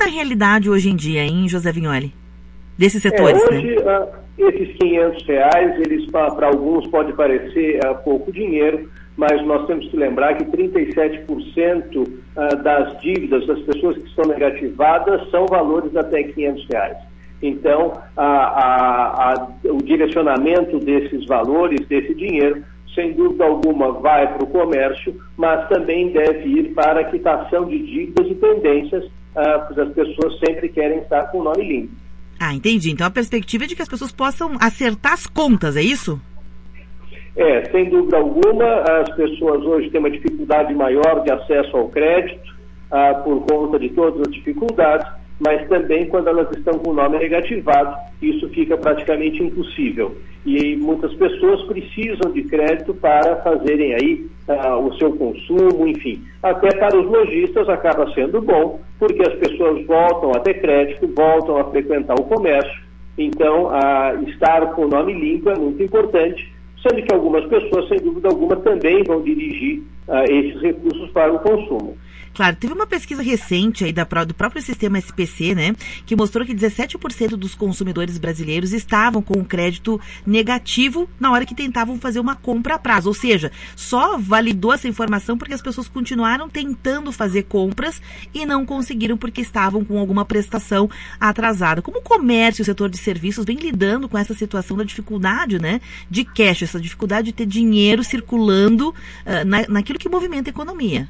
a realidade hoje em dia, hein, José Vignoli? Desses setores, hoje, né? Esses R$500, eles para alguns pode parecer pouco dinheiro, mas nós temos que lembrar que 37% das dívidas das pessoas que estão negativadas são valores até R$500. Então, o direcionamento desses valores, desse dinheiro, sem dúvida alguma vai para o comércio, mas também deve ir para a quitação de dívidas e pendências, pois as pessoas sempre querem estar com o nome limpo. Entendi. Então a perspectiva é de que as pessoas possam acertar as contas, é isso? Sem dúvida alguma, as pessoas hoje têm uma dificuldade maior de acesso ao crédito, por conta de todas as dificuldades, mas também quando elas estão com o nome negativado, isso fica praticamente impossível. E muitas pessoas precisam de crédito para fazerem aí o seu consumo, enfim. Até para os lojistas acaba sendo bom, porque as pessoas voltam a ter crédito, voltam a frequentar o comércio. Então, estar com o nome limpo é muito importante, sendo que algumas pessoas, sem dúvida alguma, também vão dirigir esses recursos para o consumo. Claro, teve uma pesquisa recente aí do próprio sistema SPC, né, que mostrou que 17% dos consumidores brasileiros estavam com o crédito negativo na hora que tentavam fazer uma compra a prazo. Ou seja, só validou essa informação porque as pessoas continuaram tentando fazer compras e não conseguiram porque estavam com alguma prestação atrasada. Como o comércio e o setor de serviços vem lidando com essa situação da dificuldade, né, de cash, essa dificuldade de ter dinheiro circulando naquilo que movimenta a economia?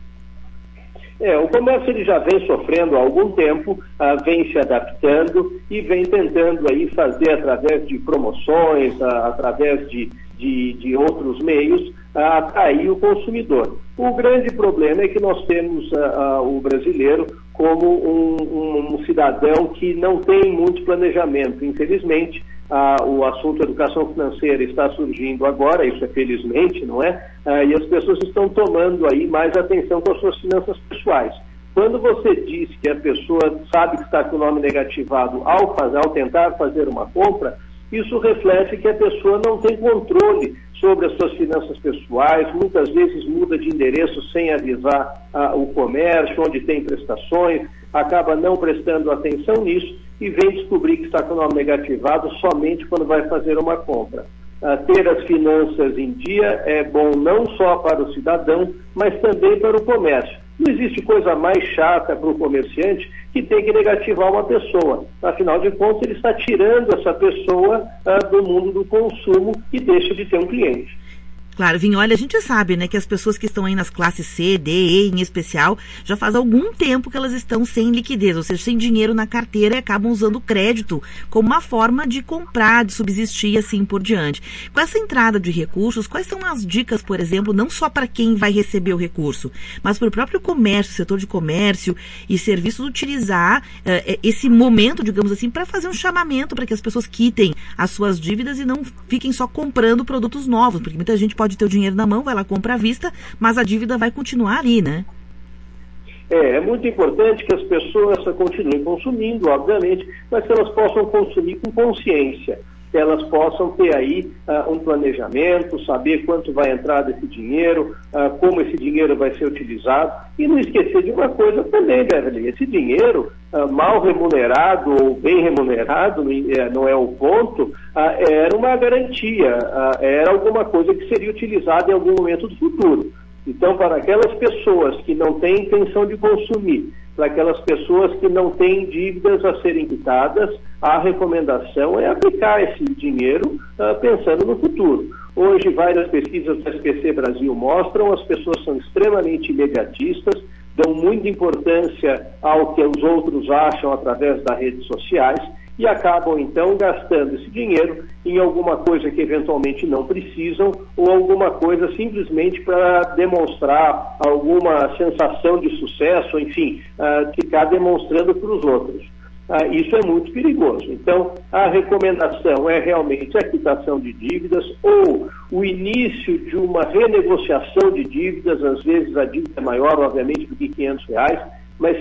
O comércio ele já vem sofrendo há algum tempo, vem se adaptando e vem tentando aí fazer através de promoções, através de outros meios, atrair o consumidor. O grande problema é que nós temos o brasileiro como um cidadão que não tem muito planejamento. Infelizmente, o assunto educação financeira está surgindo agora, isso é felizmente, não é? E as pessoas estão tomando aí mais atenção com as suas finanças pessoais. Quando você diz que a pessoa sabe que está com o nome negativado ao tentar fazer uma compra, isso reflete que a pessoa não tem controle sobre as suas finanças pessoais, muitas vezes muda de endereço sem avisar o comércio, onde tem prestações, acaba não prestando atenção nisso e vem descobrir que está com o nome negativado somente quando vai fazer uma compra. Ter as finanças em dia é bom não só para o cidadão, mas também para o comércio. Não existe coisa mais chata para o comerciante que tem que negativar uma pessoa. Afinal de contas, ele está tirando essa pessoa do mundo do consumo e deixa de ter um cliente. Claro, Vignoli, a gente sabe, né, que as pessoas que estão aí nas classes C, D, E em especial, já faz algum tempo que elas estão sem liquidez, ou seja, sem dinheiro na carteira e acabam usando o crédito como uma forma de comprar, de subsistir e assim por diante. Com essa entrada de recursos, quais são as dicas, por exemplo, não só para quem vai receber o recurso, mas para o próprio comércio, setor de comércio e serviços utilizar esse momento, digamos assim, para fazer um chamamento para que as pessoas quitem as suas dívidas e não fiquem só comprando produtos novos, porque muita gente pode ter o dinheiro na mão, vai lá comprar à vista, mas a dívida vai continuar ali, né? É muito importante que as pessoas continuem consumindo, obviamente, mas que elas possam consumir com consciência, que elas possam ter aí um planejamento, saber quanto vai entrar desse dinheiro, como esse dinheiro vai ser utilizado, e não esquecer de uma coisa também, Beverly, esse dinheiro mal remunerado ou bem remunerado, não é o ponto, era uma garantia, era alguma coisa que seria utilizada em algum momento do futuro. Então, para aquelas pessoas que não têm intenção de consumir, para aquelas pessoas que não têm dívidas a serem quitadas, a recomendação é aplicar esse dinheiro pensando no futuro. Hoje, várias pesquisas do SPC Brasil mostram, as pessoas são extremamente imediatistas, dão muita importância ao que os outros acham através das redes sociais e acabam, então, gastando esse dinheiro em alguma coisa que eventualmente não precisam ou alguma coisa simplesmente para demonstrar alguma sensação de sucesso, enfim, ficar demonstrando para os outros. Isso é muito perigoso. Então, a recomendação é realmente a quitação de dívidas ou o início de uma renegociação de dívidas. Às vezes a dívida é maior, obviamente, do que R$500, mas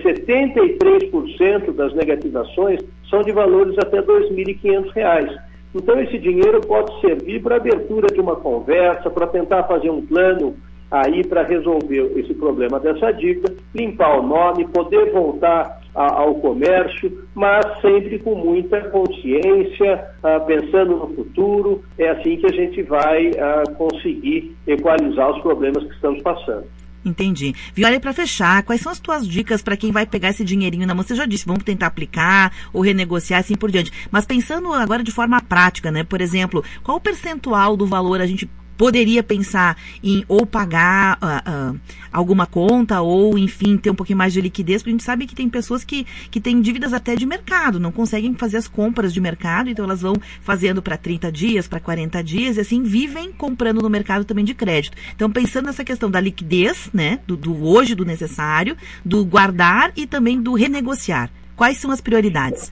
73% das negativações são de valores até R$2.500. Então, esse dinheiro pode servir para a abertura de uma conversa, para tentar fazer um plano aí para resolver esse problema dessa dívida, limpar o nome, poder voltar ao comércio, mas sempre com muita consciência, pensando no futuro. É assim que a gente vai conseguir equalizar os problemas que estamos passando. Entendi. Viu, para fechar, quais são as tuas dicas para quem vai pegar esse dinheirinho na mão? Você já disse, vamos tentar aplicar ou renegociar assim por diante. Mas pensando agora de forma prática, né? Por exemplo, qual o percentual do valor a gente poderia pensar em ou pagar alguma conta ou, enfim, ter um pouquinho mais de liquidez? Porque a gente sabe que tem pessoas que têm dívidas até de mercado, não conseguem fazer as compras de mercado, então elas vão fazendo para 30 dias, para 40 dias, e assim vivem comprando no mercado também de crédito. Então, pensando nessa questão da liquidez, né, do hoje, do necessário, do guardar e também do renegociar, quais são as prioridades?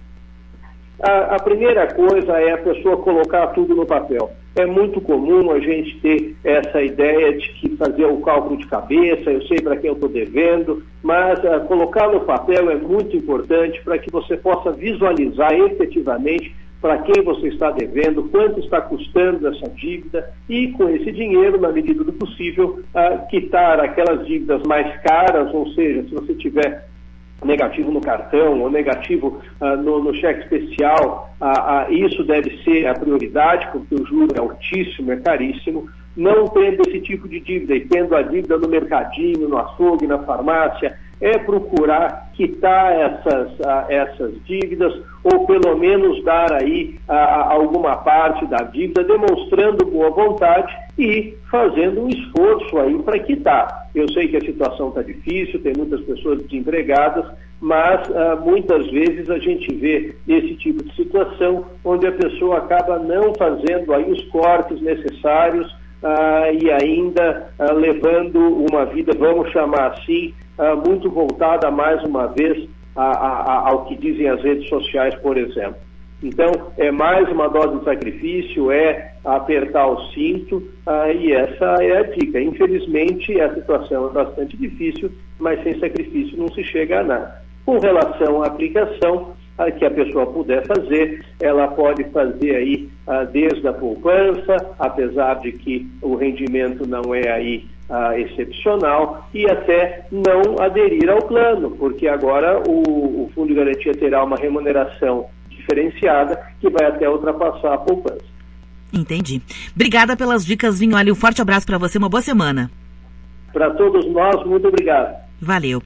A primeira coisa é a pessoa colocar tudo no papel. É muito comum a gente ter essa ideia de que fazer o cálculo de cabeça, eu sei para quem eu estou devendo, mas colocar no papel é muito importante para que você possa visualizar efetivamente para quem você está devendo, quanto está custando essa dívida e, com esse dinheiro, na medida do possível, quitar aquelas dívidas mais caras, ou seja, se você tiver negativo no cartão ou negativo no cheque especial, isso deve ser a prioridade, porque o juro é altíssimo, é caríssimo. Não tendo esse tipo de dívida e tendo a dívida no mercadinho, no açougue, na farmácia, é procurar quitar essas dívidas ou pelo menos dar aí alguma parte da dívida, demonstrando boa vontade e fazendo um esforço aí para quitar. Eu sei que a situação está difícil, tem muitas pessoas desempregadas, mas muitas vezes a gente vê esse tipo de situação onde a pessoa acaba não fazendo aí os cortes necessários e ainda levando uma vida, vamos chamar assim, muito voltada mais uma vez ao que dizem as redes sociais, por exemplo. Então, é mais uma dose de sacrifício, é apertar o cinto, e essa é a dica. Infelizmente, a situação é bastante difícil, mas sem sacrifício não se chega a nada. Com relação à aplicação, que a pessoa puder fazer, ela pode fazer aí desde a poupança, apesar de que o rendimento não é aí excepcional, e até não aderir ao plano, porque agora o Fundo de Garantia terá uma remuneração diferenciada que vai até ultrapassar a poupança. Entendi. Obrigada pelas dicas, Vignoli. Um forte abraço para você, uma boa semana. Para todos nós, muito obrigado. Valeu.